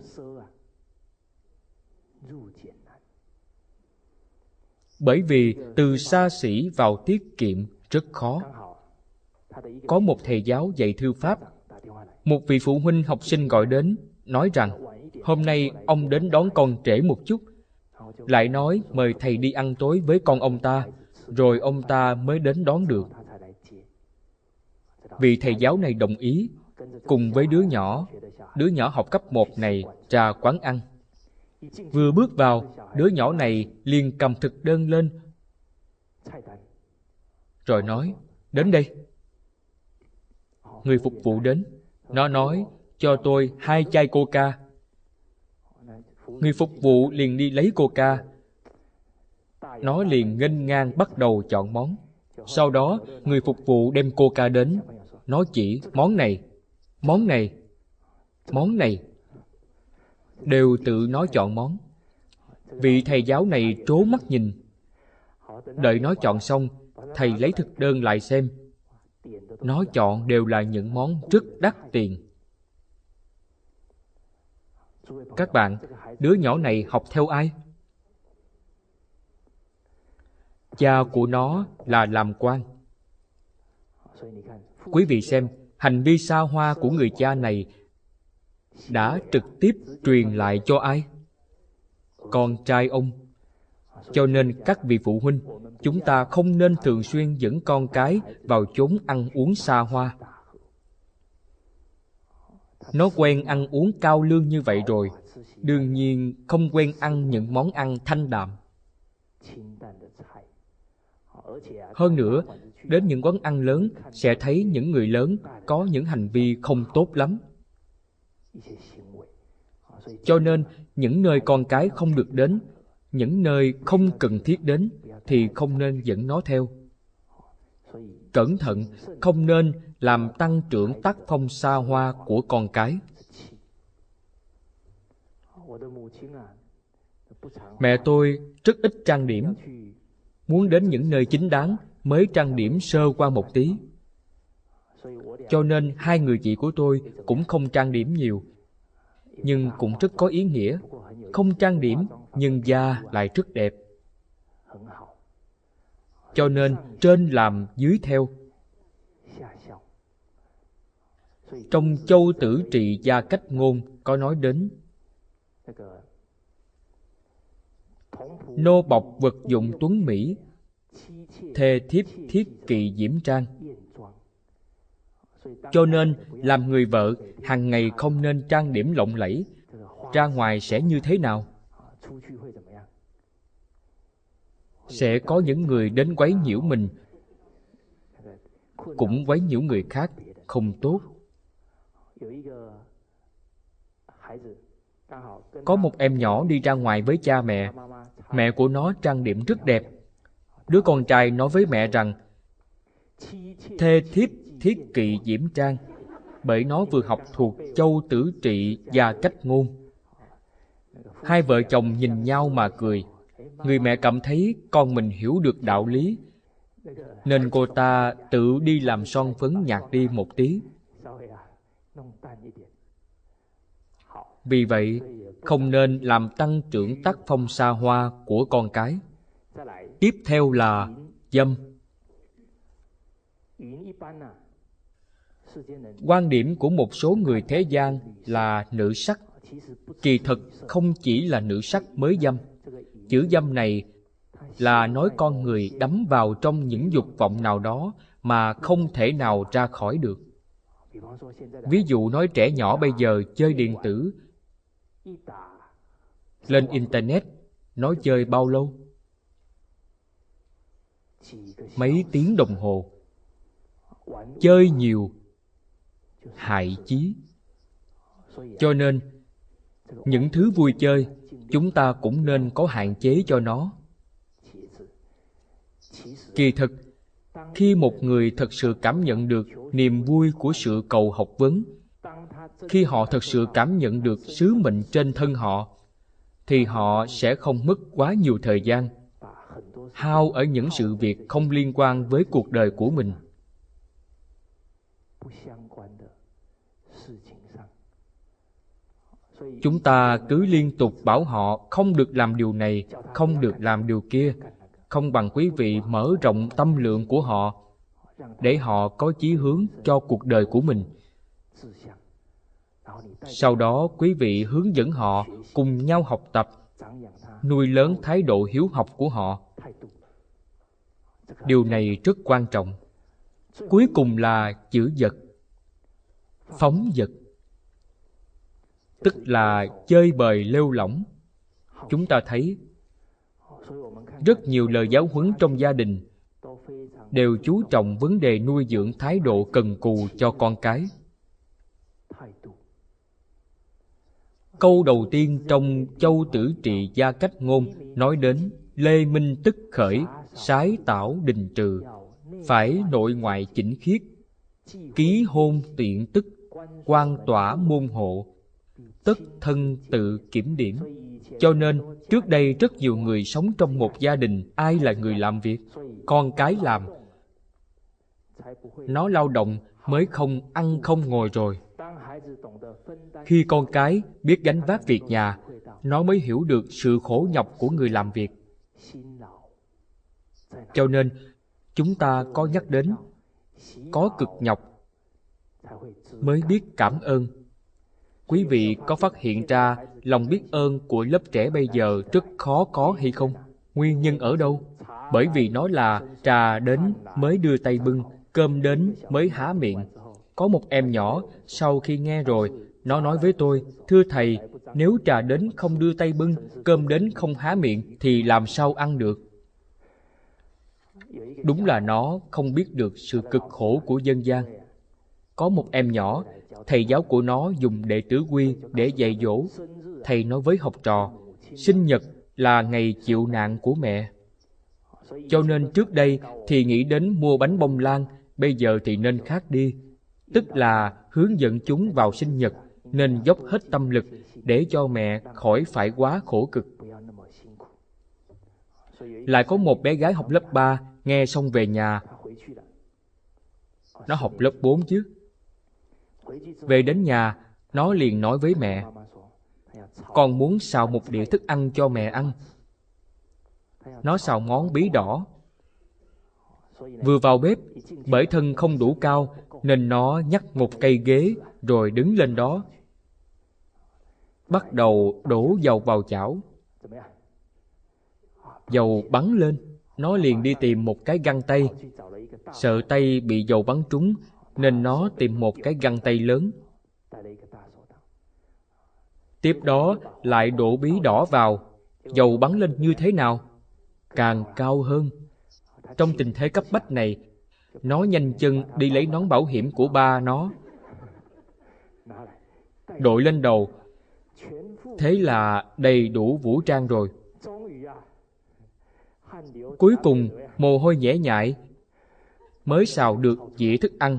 Bởi vì từ xa xỉ vào tiết kiệm rất khó. Có một thầy giáo dạy thư pháp, một vị phụ huynh học sinh gọi đến, nói rằng hôm nay ông đến đón con trễ một chút, lại nói mời thầy đi ăn tối với con ông ta, rồi ông ta mới đến đón được. Vị thầy giáo này đồng ý, cùng với đứa nhỏ, đứa nhỏ học cấp một này ra quán ăn. Vừa bước vào, đứa nhỏ này liền cầm thực đơn lên, rồi nói, đến đây. Người phục vụ đến, nó nói, cho tôi hai chai coca. Người phục vụ liền đi lấy coca. Nó liền nghênh ngang bắt đầu chọn món. Sau đó, người phục vụ đem coca đến, nó chỉ món này, món này, món này. Đều tự nó chọn món. Vị thầy giáo này trố mắt nhìn. Đợi nó chọn xong, thầy lấy thực đơn lại xem. Nó chọn đều là những món rất đắt tiền. Các bạn, đứa nhỏ này học theo ai? Cha của nó là làm quan. Quý vị xem, hành vi xa hoa của người cha này đã trực tiếp truyền lại cho ai? Con trai ông. Cho nên các vị phụ huynh, chúng ta không nên thường xuyên dẫn con cái vào chốn ăn uống xa hoa. Nó quen ăn uống cao lương như vậy rồi, đương nhiên không quen ăn những món ăn thanh đạm. Hơn nữa, đến những quán ăn lớn sẽ thấy những người lớn có những hành vi không tốt lắm. Cho nên, những nơi con cái không được đến, những nơi không cần thiết đến, thì không nên dẫn nó theo. Cẩn thận, không nên làm tăng trưởng tác phong xa hoa của con cái. Mẹ tôi rất ít trang điểm, muốn đến những nơi chính đáng mới trang điểm sơ qua một tí. Cho nên hai người chị của tôi cũng không trang điểm nhiều. nhưng cũng rất có ý nghĩa. Không trang điểm, nhưng da lại rất đẹp. Cho nên trên làm dưới theo. Trong Châu Tử Trị Gia Cách Ngôn có nói đến nô bộc vật dụng tuấn mỹ, thê thiếp thiết kỵ diễm trang. Cho nên làm người vợ hàng ngày không nên trang điểm lộng lẫy. Ra ngoài sẽ như thế nào? Sẽ có những người đến quấy nhiễu mình, cũng quấy nhiễu người khác, không tốt. Có một em nhỏ đi ra ngoài với cha mẹ. Mẹ của nó trang điểm rất đẹp. Đứa con trai nói với mẹ rằng thê thiếp thiết kỵ diễm trang, bởi nó vừa học thuộc Châu Tử Trị Gia Cách Ngôn. Hai vợ chồng nhìn nhau mà cười. Người mẹ cảm thấy con mình hiểu được đạo lý, nên cô ta tự đi làm son phấn nhạt đi một tí. Vì vậy, không nên làm tăng trưởng tác phong xa hoa của con cái. Tiếp theo là dâm. Quan điểm của một số người thế gian là nữ sắc. Kỳ thực không chỉ là nữ sắc mới dâm. Chữ dâm này là nói con người đắm vào trong những dục vọng nào đó mà không thể nào ra khỏi được. Ví dụ nói trẻ nhỏ bây giờ chơi điện tử, lên Internet, nói chơi bao lâu? Mấy tiếng đồng hồ. Chơi nhiều, hại chí. Cho nên, những thứ vui chơi, chúng ta cũng nên có hạn chế cho nó. Kỳ thực, khi một người thật sự cảm nhận được niềm vui của sự cầu học vấn, khi họ thật sự cảm nhận được sứ mệnh trên thân họ, thì họ sẽ không mất quá nhiều thời gian hao ở những sự việc không liên quan với cuộc đời của mình. Chúng ta cứ liên tục bảo họ không được làm điều này, không được làm điều kia, không bằng quý vị mở rộng tâm lượng của họ, để họ có chí hướng cho cuộc đời của mình. Sau đó quý vị hướng dẫn họ cùng nhau học tập, nuôi lớn thái độ hiếu học của họ. Điều này rất quan trọng. Cuối cùng là chữ vật. Phóng vật, tức là chơi bời lêu lỏng. Chúng ta thấy rất nhiều lời giáo huấn trong gia đình đều chú trọng vấn đề nuôi dưỡng thái độ cần cù cho con cái. Câu đầu tiên trong Châu Tử Trị Gia Cách Ngôn nói đến lê minh tức khởi, sái tảo đình trừ, phải nội ngoại chỉnh khiết, ký hôn tiện tức, quan tỏa môn hộ, tất thân tự kiểm điểm. Cho nên, trước đây rất nhiều người sống trong một gia đình, ai là người làm việc? Con cái làm. Nó lao động mới không ăn không ngồi rồi. Khi con cái biết gánh vác việc nhà, nó mới hiểu được sự khổ nhọc của người làm việc. Cho nên, chúng ta có nhắc đến có cực nhọc mới biết cảm ơn. Quý vị có phát hiện ra lòng biết ơn của lớp trẻ bây giờ rất khó có hay không? Nguyên nhân ở đâu? Bởi vì nó là trà đến mới đưa tay bưng, cơm đến mới há miệng. Có một em nhỏ, sau khi nghe rồi, nó nói với tôi, thưa thầy, nếu trà đến không đưa tay bưng, cơm đến không há miệng, thì làm sao ăn được? Đúng là nó không biết được sự cực khổ của dân gian. Có một em nhỏ, thầy giáo của nó dùng đệ tử quy để dạy dỗ. Thầy nói với học trò, sinh nhật là ngày chịu nạn của mẹ. Cho nên trước đây thì nghĩ đến mua bánh bông lan, bây giờ thì nên khác đi. Tức là hướng dẫn chúng vào sinh nhật, nên dốc hết tâm lực để cho mẹ khỏi phải quá khổ cực. Lại có một bé gái học lớp ba, nghe xong về nhà. Nó học lớp bốn chứ. Về đến nhà, nó liền nói với mẹ, Con muốn xào một đĩa thức ăn cho mẹ ăn. Nó xào món bí đỏ. Vừa vào bếp, bởi thân không đủ cao nên nó nhắc một cây ghế rồi đứng lên đó, bắt đầu đổ dầu vào chảo. Dầu bắn lên, nó liền đi tìm một cái găng tay. Sợ tay bị dầu bắn trúng nên nó tìm một cái găng tay lớn. Tiếp đó lại đổ bí đỏ vào. Dầu bắn lên như thế nào? Càng cao hơn. Trong tình thế cấp bách này, nó nhanh chân đi lấy nón bảo hiểm của ba nó, đội lên đầu. Thế là đầy đủ vũ trang rồi. Cuối cùng, mồ hôi nhễ nhại, mới xào được dĩa thức ăn.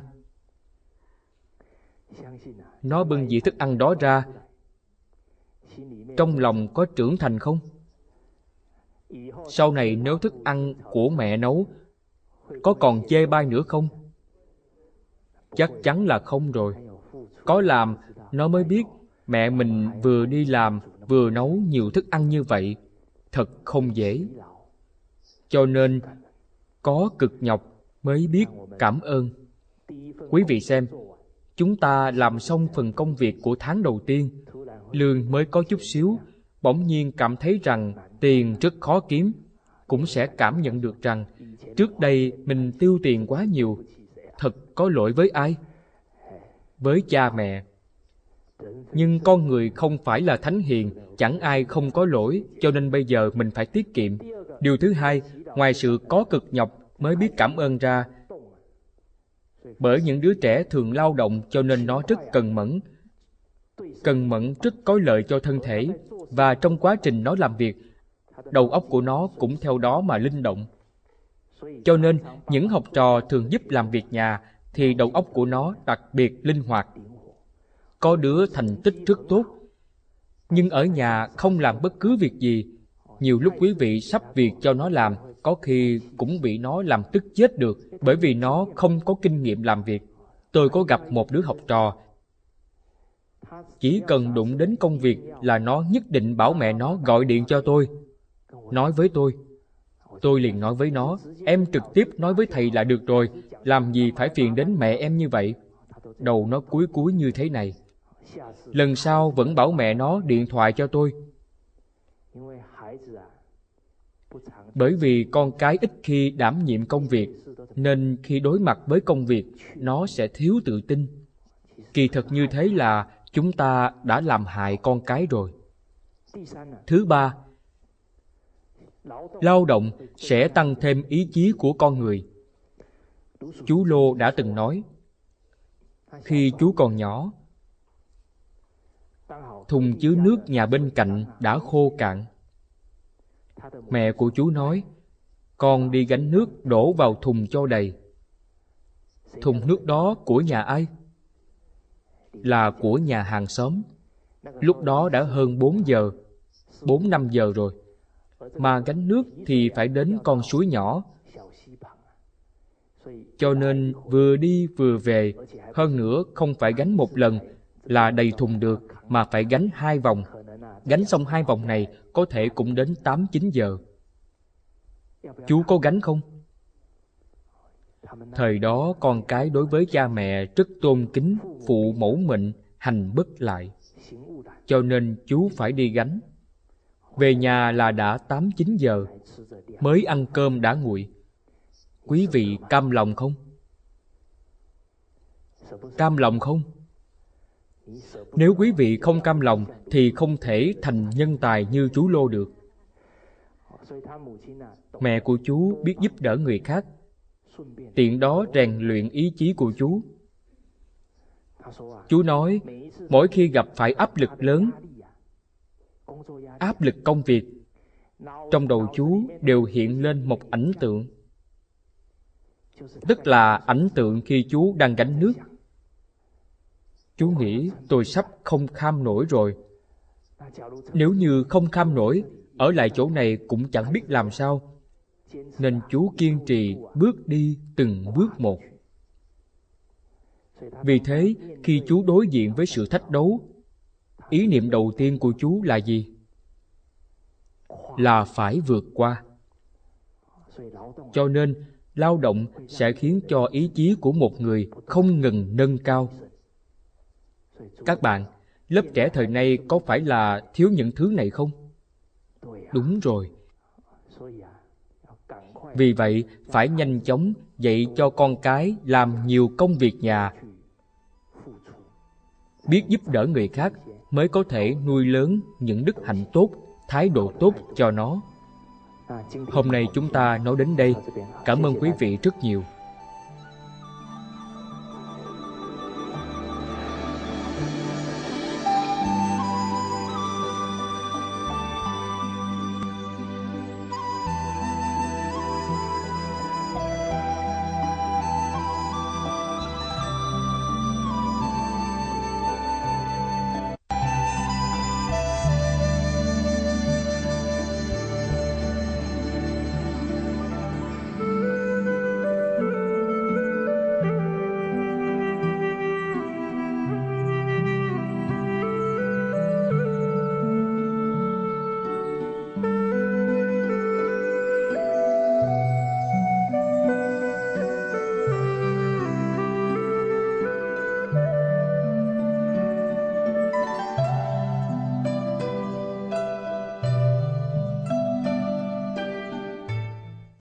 Nó bưng dĩa thức ăn đó ra. Trong lòng có trưởng thành không? Sau này nếu thức ăn của mẹ nấu, có còn chê bai nữa không? Chắc chắn là không rồi. Có làm, nó mới biết mẹ mình vừa đi làm, vừa nấu nhiều thức ăn như vậy. Thật không dễ. Cho nên, có cực nhọc mới biết cảm ơn. Quý vị xem, chúng ta làm xong phần công việc của tháng đầu tiên, lương mới có chút xíu, bỗng nhiên cảm thấy rằng tiền rất khó kiếm, cũng sẽ cảm nhận được rằng trước đây mình tiêu tiền quá nhiều. Thật có lỗi với ai? Với cha mẹ. Nhưng con người không phải là thánh hiền, chẳng ai không có lỗi, cho nên bây giờ mình phải tiết kiệm. Điều thứ hai, ngoài sự có cực nhọc mới biết cảm ơn ra, bởi những đứa trẻ thường lao động cho nên nó rất cần mẫn. Cần mẫn rất có lợi cho thân thể, và trong quá trình nó làm việc, đầu óc của nó cũng theo đó mà linh động. Cho nên, những học trò thường giúp làm việc nhà thì đầu óc của nó đặc biệt linh hoạt. Có đứa thành tích rất tốt, nhưng ở nhà không làm bất cứ việc gì. Nhiều lúc quý vị sắp việc cho nó làm, có khi cũng bị nó làm tức chết được, bởi vì nó không có kinh nghiệm làm việc. Tôi có gặp một đứa học trò, chỉ cần đụng đến công việc là nó nhất định bảo mẹ nó gọi điện cho tôi, nói với tôi. Tôi liền nói với nó, em trực tiếp nói với thầy là được rồi, làm gì phải phiền đến mẹ em như vậy. Đầu nó cúi cúi như thế này. Lần sau vẫn bảo mẹ nó điện thoại cho tôi. Bởi vì con cái ít khi đảm nhiệm công việc, nên khi đối mặt với công việc, nó sẽ thiếu tự tin. Kỳ thực như thế là chúng ta đã làm hại con cái rồi. Thứ ba, lao động sẽ tăng thêm ý chí của con người. Chú Lô đã từng nói, khi chú còn nhỏ, thùng chứa nước nhà bên cạnh đã khô cạn. Mẹ của chú nói, con đi gánh nước đổ vào thùng cho đầy. Thùng nước đó của nhà ai? Là của nhà hàng xóm. Lúc đó đã hơn bốn giờ, bốn năm giờ rồi. Mà gánh nước thì phải đến con suối nhỏ. Cho nên vừa đi vừa về, hơn nữa không phải gánh một lần là đầy thùng được, mà phải gánh hai vòng. Gánh xong hai vòng này có thể cũng đến tám chín giờ. Chú có gánh không? Thời đó con cái đối với cha mẹ rất tôn kính, phụ mẫu mệnh, hành bất lại. Cho nên chú phải đi gánh. Về nhà là đã tám chín giờ, mới ăn cơm đã nguội. Quý vị cam lòng không? Cam lòng không? Nếu quý vị không cam lòng thì không thể thành nhân tài như chú Lô được. Mẹ của chú biết giúp đỡ người khác, tiện đó rèn luyện ý chí của chú. Chú nói, mỗi khi gặp phải áp lực lớn, áp lực công việc, trong đầu chú đều hiện lên một ảnh tượng. Tức là ảnh tượng khi chú đang gánh nước. Chú nghĩ tôi sắp không kham nổi rồi. Nếu như không kham nổi, ở lại chỗ này cũng chẳng biết làm sao. Nên chú kiên trì bước đi từng bước một. Vì thế, khi chú đối diện với sự thách đấu, Ý niệm đầu tiên của chú là gì? Là phải vượt qua. Cho nên, lao động sẽ khiến cho ý chí của một người không ngừng nâng cao. Các bạn, lớp trẻ thời nay có phải là thiếu những thứ này không? Đúng rồi. Vì vậy, phải nhanh chóng dạy cho con cái làm nhiều công việc nhà. Biết giúp đỡ người khác mới có thể nuôi lớn những đức hạnh tốt, thái độ tốt cho nó. Hôm nay chúng ta nói đến đây. Cảm ơn quý vị rất nhiều.